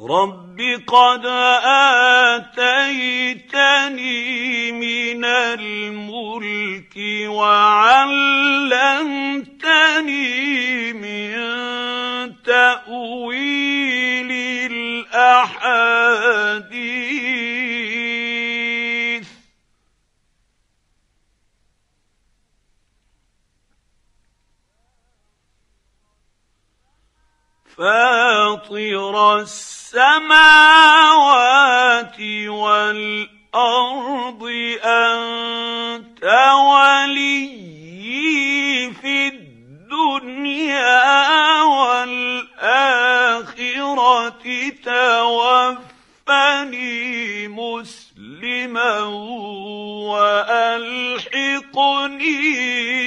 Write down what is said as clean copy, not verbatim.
رب قد آتيتني من الملك وعلمتني من تأويل الأحاديث فاطر السماوات والأرض أنت وليي في الدنيا والآخرة توفني مسلما وألحقني